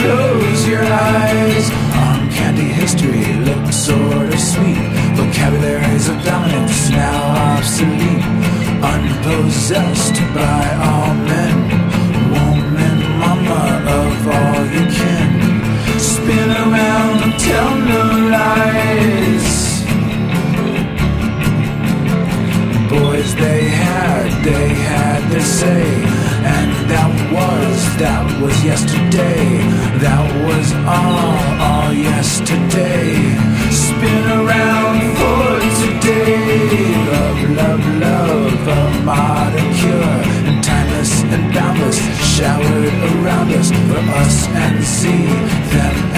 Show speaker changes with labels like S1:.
S1: close your eyes. Arm candy history looks sort of sweet. Vocabularies of dominance now obsolete. Unpossessed by all men, woman, mama of all you kin. Spin around and tell no lies. Boys, they had their say, and that was yesterday. That was all yesterday. Spin around for today. Love, a modern cure, and timeless and boundless, showered around us for us and see them